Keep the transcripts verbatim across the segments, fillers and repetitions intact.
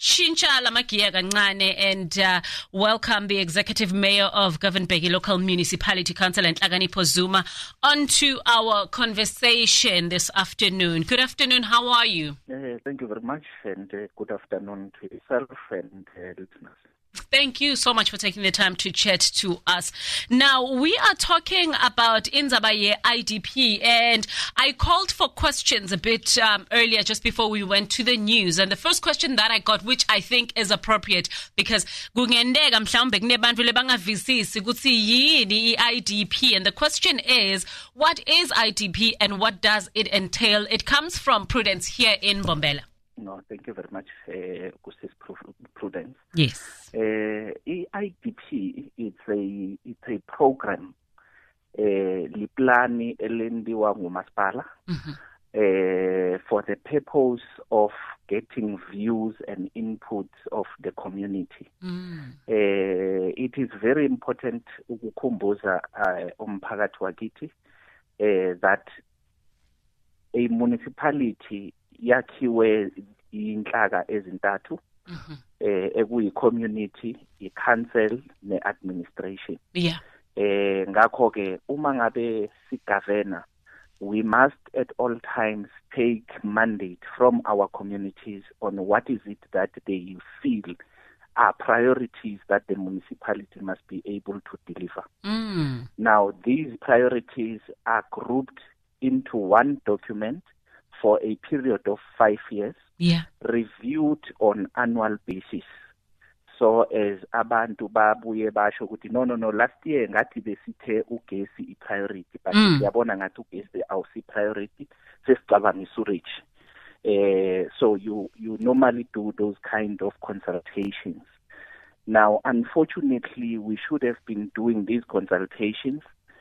Shinshala Magia Kancane, and uh, welcome the Executive Mayor of Govan Mbeki Local Municipality Council and Nhlakanipho Zuma onto our conversation this afternoon. Good afternoon, how are you? Uh, thank you very much, and uh, good afternoon to yourself and uh, listeners. Thank you so much for taking the time to chat to us. Now, we are talking about Inzabaye I D P, and I called for questions a bit um, earlier just before we went to the news. And the first question that I got, which I think is appropriate, because kungendeka mhlawumbe kunebantu lebangavisisi ukuthi yini I D P, and the question is, what is I D P and what does it entail? It comes from Prudence here in Mbombela. No, thank you very much, uh, Prudence. Yes. Uh, I D P, it's a it's a program. Liplani elendiwa ngumasipala for the purpose of getting views and inputs of the community. Mm. Uh, it is very important ukukhumbuza umphakathi wakithi that a municipality yakhiwe inhlaka ezintathu eh ekuyi community, i council ne administration. Yeah. Eh ngakho ke uma ngabe si governor, we must at all times take mandate from our communities on what is it that they feel are priorities that the municipality must be able to deliver. Mm. Now these priorities are grouped into one document for a period of five years, yeah, reviewed on annual basis. So as abantu babuye basho ukuthi no no no last year ngathi besithe ugesi I priority, but siyabona ngathi ugesi awusi priority, sesicabanga isurage. Uh, so you you normally do those kind of consultations. Now unfortunately we should have been doing these consultations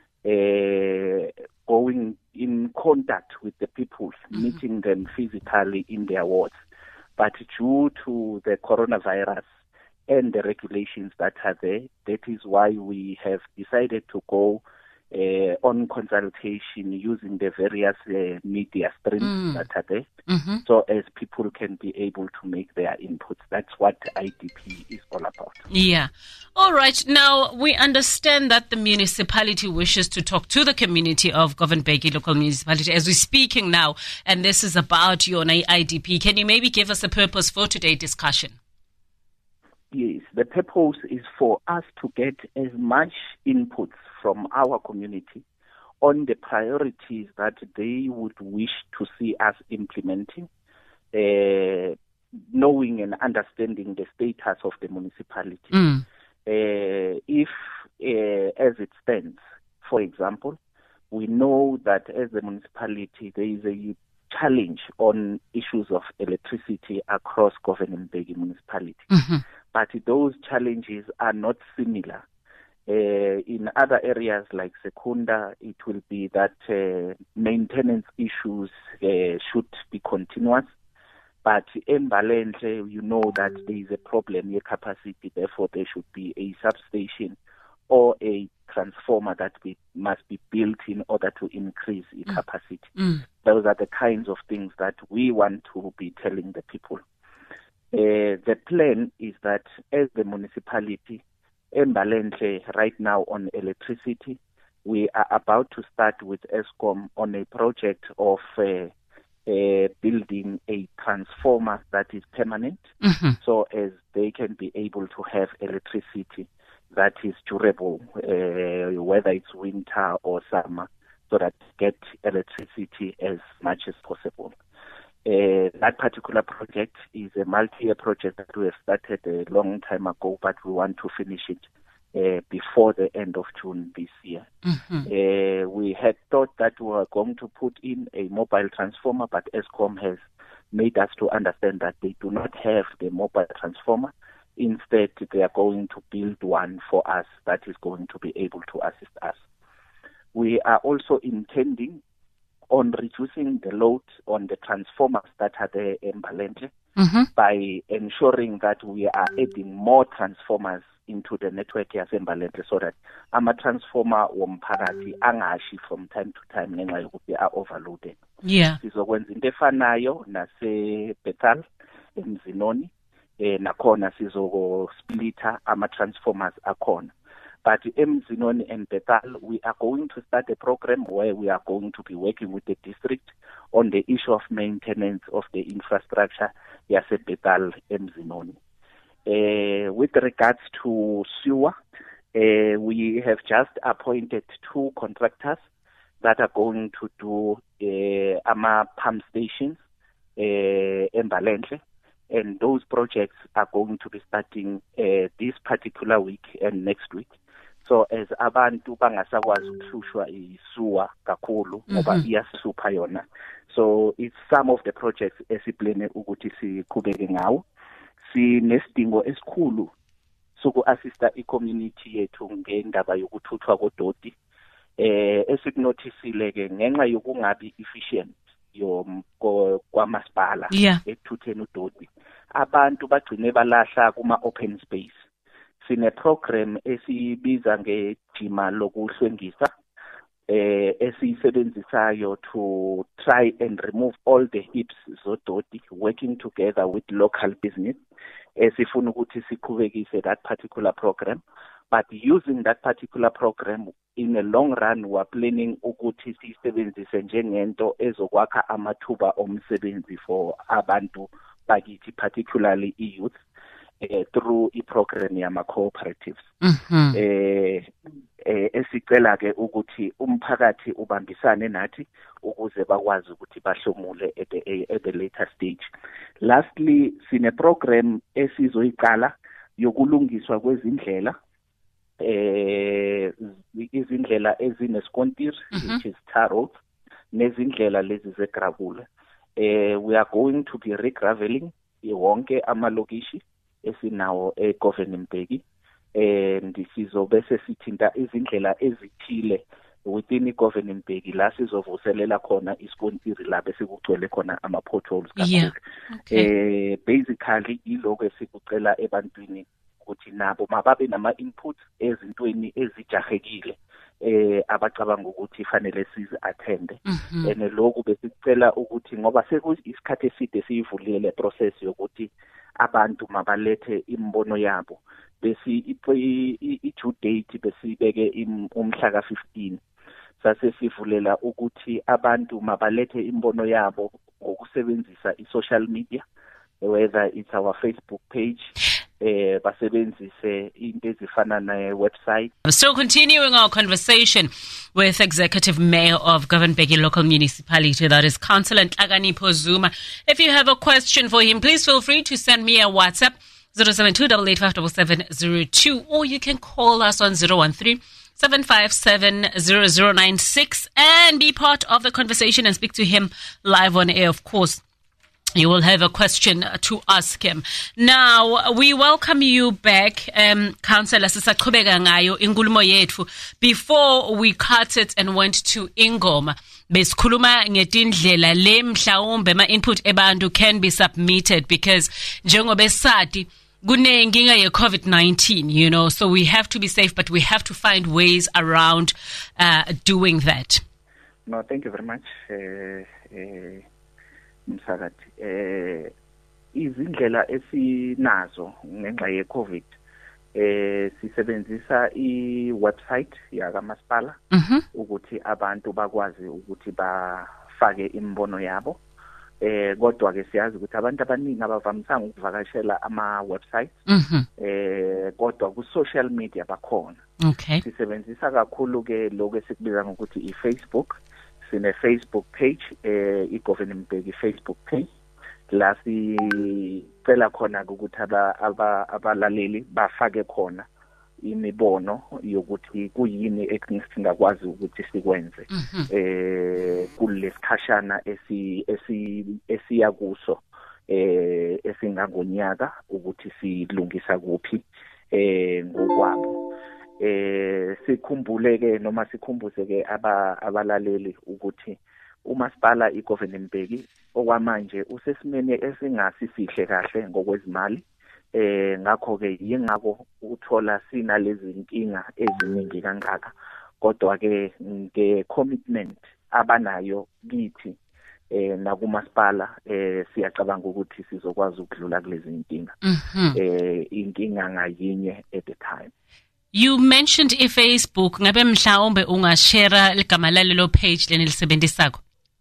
uh, going in contact with the people, mm-hmm. meeting them physically in their wards. But due to the coronavirus and the regulations that are there, that is why we have decided to go uh, on consultation using the various uh, media streams mm. that are there, mm-hmm. so as people can be able to make their inputs. That's what I D P is all about. Yeah. All right. Now, we understand that the municipality wishes to talk to the community of Govan Mbeki Local Municipality as we're speaking now, and this is about your I D P. Can you maybe give us a purpose for today's discussion? Yes, the purpose is for us to get as much inputs from our community on the priorities that they would wish to see us implementing, uh, knowing and understanding the status of the municipality. Mm. Uh, if, uh, as it stands, for example, we know that as a municipality there is a challenge on issues of electricity across Govan Mbeki municipality. Mm-hmm. But those challenges are not similar. Uh, in other areas like Secunda, it will be that uh, maintenance issues uh, should be continuous. But in Mbalenhle, you know that there is a problem in capacity, therefore there should be a substation or a transformer that be, must be built in order to increase its mm. capacity. Mm. Those are the kinds of things that we want to be telling the people. Uh, the plan is that as the municipality, Mbalenhle right now on electricity, we are about to start with Eskom on a project of uh, uh, building a transformer that is permanent, mm-hmm. so as they can be able to have electricity that is durable, uh, whether it's winter or summer, so that get electricity as much as possible. Uh, that particular project is a multi-year project that we have started a long time ago, but we want to finish it uh, before the end of June this year. Mm-hmm. Uh, we had thought that we were going to put in a mobile transformer, but Eskom has made us to understand that they do not have the mobile transformer. Instead, they are going to build one for us that is going to be able to assist us. We are also intending on reducing the load on the transformers that are there in Mbalenhle mm-hmm. by ensuring that we are adding more transformers into the network yaseMbalenhle so that ama-transformer womphakathi angashi from time to time ngenxa yokuthi are overloaded. Yeah. Sizokwenza into efanayo nase-Bethal, eMzinoni, eh nakhona sizo splitter ama transformers akhona. But eMzinoni and Bethal, we are going to start a program where we are going to be working with the district on the issue of maintenance of the infrastructure yase Bethal eMzinoni. Uh, with regards to sewer, uh, we have just appointed two contractors that are going to do uh, ama pump stations uh, in Balenhle, and those projects are going to be starting uh, this particular week and next week. So as abantu bangasakwazi ukuhlushwa isuwa kakhulu ngoba iyasupha yona, so it's some of the projects esiplane ukuthi siqhubeke ngawo. Sinesidingo esikhulu soku-assista i-community yethu ngendaba yokuthuthwa kodoti, eh esikunotisile ke ngenxa yokungabi efficient kwamasipala ekuthutheni udoti, abantu bagcine balahla kuma open space. Sine program esibiza ngejima lokuhlwengisa eh esisebenzisayo to try and remove all the heaps zodoti, working together with local business. Esifuna ukuthi siqhubekise that particular program, but using that particular program in a long run we are planning ukuthi sisebenzise njengento ezokwakha amathuba omsebenzi for abantu bakithi, particularly i-youth. Uh, through i-program yama cooperatives. Mm-hmm. eh eh esicela ke ukuthi umphakathi ubambisane nathi ukuze bakwazi ukuthi bahlomule at the, at the later stage. Lastly, sine program esizoyiqala yokulungiswa kwezindlela, eh izindlela ezineskontiri, which is tar roads, nezindlela lezi zegravel. eh we are going to be regraveling wonke amalokishi esinawo eGovernment, and sizobe sesithinta izindlela ezithile within iGovernment la sizovuselela khona iskontiri la bese kugcwele khona ama potholes kakhulu. Eh basically iloko esikucela ebantwini ukuthi nabo mababe nama input ezintweni ezijahekile eh abacabanga ukuthi fanele sizi attend. And lokho besicela ukuthi ngoba sekuyisikhathi eside siyivulile le process yokuthi abantu mabalethe imbono yabo, bese i-due date besibeke umhla ka fifteen. Sase sivulela ukuthi abantu mabalethe imbono yabo ngokusebenzisa i-social media, whether it's our Facebook page, eh basebenzise into ezifana ne-website. Still continuing our conversation with Executive Mayor of Governbeki Local Municipality, that is Councillor Nhlakanipho Zuma. If you have a question for him, please feel free to send me a WhatsApp zero seven two eight eight five seven seven zero two, or you can call us on zero one three seven five seven zero zero nine six and be part of the conversation and speak to him live on air, of course. You will have a question to ask him. Now, we welcome you back, um, Councillor Sisaqhubeka ngayo inkulumo yethu. Before we cut it and went to Ingoma, besikhuluma ngetindlela le mhlawumbe ma input ebantu can be submitted, because njengoba esadi kunenkinga ye COVID nineteen, you know, so we have to be safe, but we have to find ways around uh, doing that. No, thank you very much. Uh, uh, Msakathi, eh izindlela esinazo ngenxa ye COVID, eh sisebenzisa i-website yakamasipala ukuthi abantu bakwazi ukuthi bafake imbono yabo. Eh kodwa ke siyazi ukuthi abantu abaningi abavamisanga ukuvakashela ama websites, eh kodwa ku social media bakhona. Okay. Sisebenzisa kakhulu ke lokho esikubiza ngokuthi i-Facebook. Sine Facebook page, eh iGovernment Facebook page, la sicela khona ukuthi aba abalaleli bafake khona imibono yokuthi kuyini esingakwazi ukuthi sikwenze eh kulesikhashana esi esiya kuso, eh esingangonyaka ukuthi silungisa kuphi eh ngokwabo. Eh sikhumbuleke noma sikhumbuze ke aba abalaleli ukuthi umasipala iGovernment okwamanje usesimene esingasifihle kahle ngokwezimali, eh ngakho ke yingakho uthola sina lezi inkinga eziningi kangaka, kodwa ke nge commitment abanayo kithi eh nakumasipala eh siyacabanga ukuthi sizokwazi ukudlula kulezi inkinga eh inkinga ngayinye at a time. You mentioned iFacebook, ngabe mhlawumbe ungashare igama lalelo page lenilisebenzisako?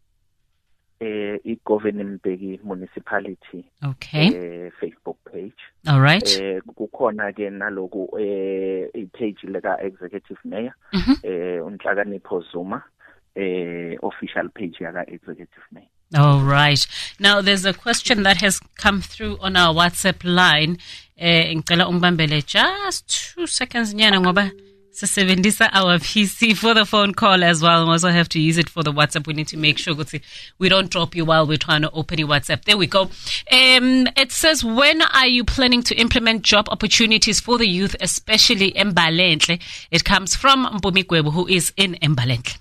Eh iGoverning Mbeki Municipality okay eh Facebook page. All right. Eh kukhona ke naloku eh ipage leka executive mayor eh uNhlakanipho Zuma eh official page yaka executive mayor. All right. Now there's a question that has come through on our WhatsApp line. Eh ngicela ungibambele just two seconds nyana ngoba sisebenzisa our P C for the phone call as well. We also have to use it for the WhatsApp. We need to make sure we don't drop you while we're trying to open your WhatsApp. There we go. Um, it says, when are you planning to implement job opportunities for the youth, especially in Mbalenhle? It comes from Mpumi Gwebu, who is in Mbalenhle.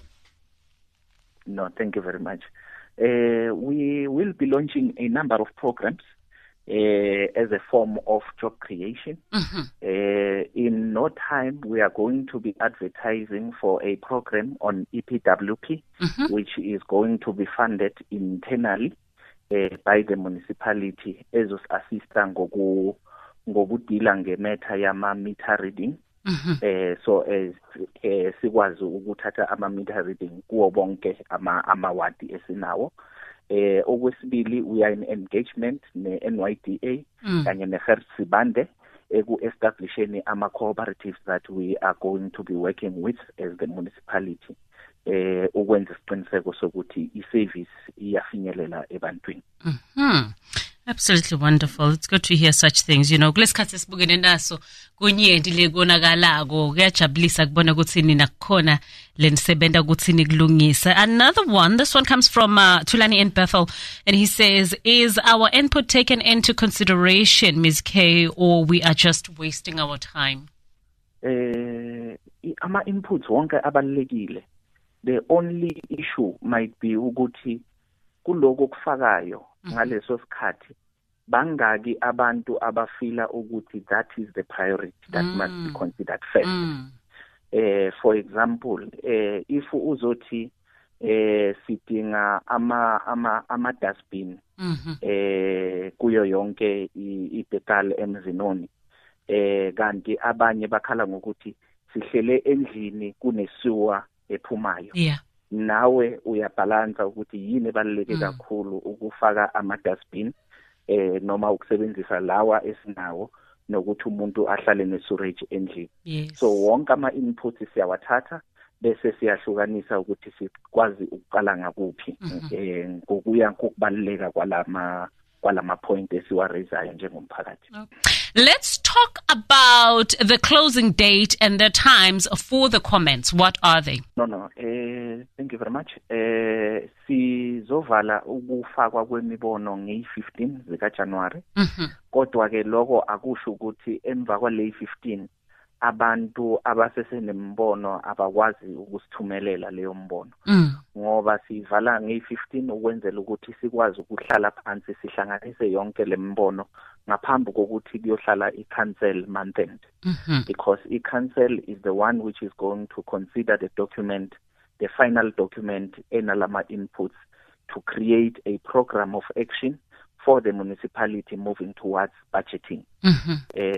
No, thank you very much. Uh, we will be launching a number of programs Uh, as a form of job creation. Mm-hmm. Uh, in no time, we are going to be advertising for a program on E P W P, mm-hmm. which is going to be funded internally uh, by the municipality as assistant ngoku ngokudila ngemetha yama meter reading. Mm-hmm. Uh, so as uh, sikwazi ukuthatha ama meter reading kuwo bonke ama amawadi esinawo. Eh okwesibili we are in engagement ne-N Y D A kanye ne-Gert Sibande eku-establisheni ama-cooperatives that we are going to be working with as the municipality eh ukwenza isiqiniseko sokuthi i-service iyafinyelela ebantwini. Mhm. Absolutely wonderful. It's good to hear such things. You know, kulesikhathi sibukene naso kunyendi lekunakalako kuyajabulisa kubona ukuthi nina kukhona lenisebenza ukuthi nikulungisa. Another one, this one comes from uh, Tulani in Bethel, and he says, is our input taken into consideration, Miz K, or we are just wasting our time? Eh ama inputs wonke abalekile. The only issue might be ukuthi kuloko kufakayo ngaleso sikhathi bangaki abantu abafila ukuthi that is the priority that mm. must be considered first. Mm. Uh, for example, uh, if uzothi uh, sidinga ama ama ama dustbin mm-hmm. uh, kuyo yonke iBethal emzinoni eh kanti abanye bakhala ngokuthi sihlele endlini kunesuwa ephumayo. Yeah. Nawe uyabalansa ukuthi yini ebaluleke kakhulu ukufaka ama dustbin eh noma ukusebenzisa lawa esinawo nokuthi umuntu ahlale ne-storage endlini. Yes. So wonke ama inputs siyawathatha bese siyahlukanisa ukuthi sikwazi ukuqala ngakuphi eh ngokuya ngokubaluleka kwalama kwalama point esiwarezayo njengomphakathi. Let's talk about the closing date and the times for the comments. What are they? No, no. Uh, thank you very much. Uh, sizovala ukufakwa kwemibono nge fifteen zika January. Mm-hmm. Kodwa ke lokho akusho ukuthi emva kwale fifteen abantu abasesenembono abakwazi ukusithumelela leyo mbono. Mm. Ngoba sivala nge fifteen ukwenzela ukuthi sikwazi ukuhlala phansi sihlanganise yonke lembono ngaphambi kokuthi kuyohlala i-council month end. Mm-hmm. Because i-council is the one which is going to consider the document, the final document enalama inputs to create a program of action for the municipality moving towards budgeting. Mm-hmm.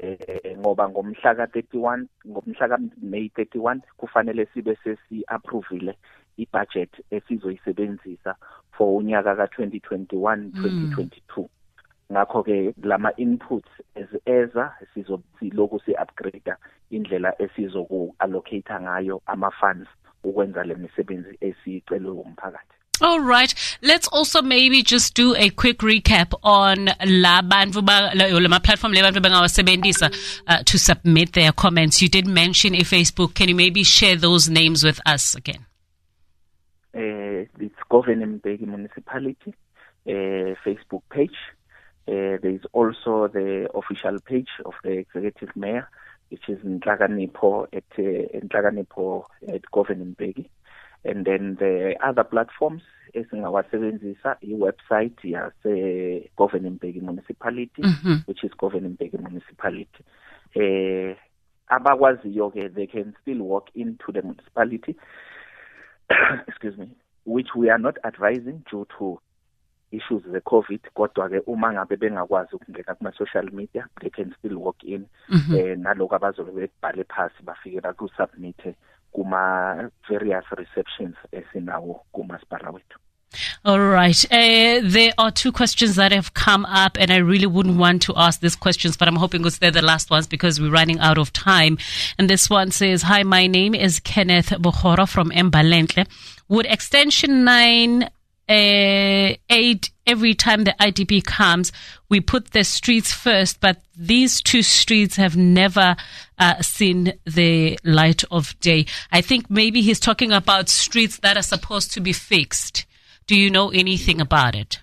Eh ngoba ngomhla ka thirty-one ngomhla ka May thirty-one kufanele sibe sesi approvile i-budget esizoyisebenzisa for unyaka ka twenty twenty-one twenty twenty-two. Ngakho ke lama inputs as eza sizosiloko si upgrade indlela esizoku allocate ngayo ama funds ukwenza le misebenzi esicelwe umphakathi. All right. Let's also maybe just do a quick recap on la bantu ba la platform le bantu bangawasebenzisa uh, to submit their comments. You did mention a Facebook. Can you maybe share those names with us again? Uh, it's Governing Mbeki Municipality uh, Facebook page. Uh, there is also the official page of the executive mayor, which is Nhlakanipho at uh, Nhlakanipho at Governing Mbeki. And then the other platforms esingawasebenzisa i-website yase Governing Mbeki Municipality, mm-hmm. which is Governing Mbeki Municipality. Eh abakwaziyo ke they can still walk into the municipality excuse me, which we are not advising due to issues ze-COVID, kodwa ke uma ngabe bengakwazi ukungena kuma-social media, they can still walk in, mm-hmm. eh, naloko abazobe bekubhale phasi bafike bakusubmit kuma various receptions esinawo kumasipala wethu. All right. Uh, there are two questions that have come up, and I really wouldn't want to ask these questions, but I'm hoping they're the last ones because we're running out of time. And this one says, hi, my name is Kenneth Bohora from Mbalentle. Would Extension nine uh, aid every time the I D P comes? We put the streets first, but these two streets have never uh, seen the light of day. I think maybe he's talking about streets that are supposed to be fixed. Do you know anything about it?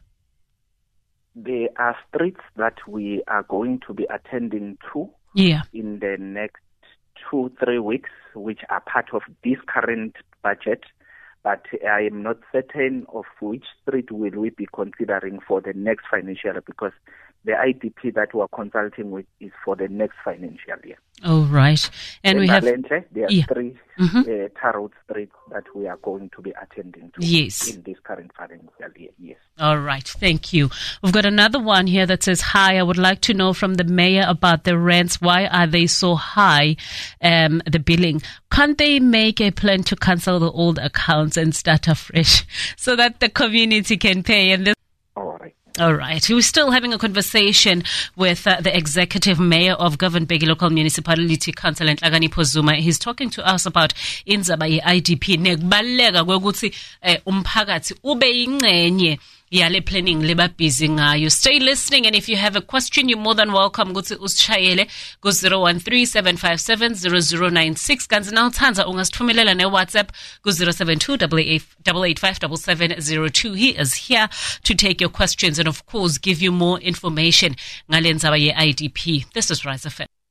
There are streets that we are going to be attending to yeah. in the next two, three weeks, which are part of this current budget. But I am not certain of which street will we be considering for the next financial year, because the I D P that we are consulting with is for the next financial year. Oh, right. And in we have... Valente, there are yeah. three mm-hmm. uh, tar road streets that we are going to be attending to yes. in this current financial year. Yes. All right. Thank you. We've got another one here that says, hi, I would like to know from the mayor about the rents. Why are they so high, um, the billing? Can't they make a plan to cancel the old accounts and start afresh so that the community can pay? And this All right. All right. We're still having a conversation with uh, the executive mayor of Govan Bheki Local Municipality Council, Nhlakanipho Zuma. He's talking to us about indzaba ye-I D P nekubaluleka kwekuthi umphakathi ube yingcenye yale planning leba busy ngayo. Stay listening, and if you have a question, you're more than welcome ukuthi usishayele go zero one three seven five seven zero zero nine six. Kanzi na uthanza ungasithumelela ne WhatsApp go zero seven two eight eight five seven seven zero two. He is here to take your questions and of course give you more information ngale ndzaba ye-I D P. This is Rise F M.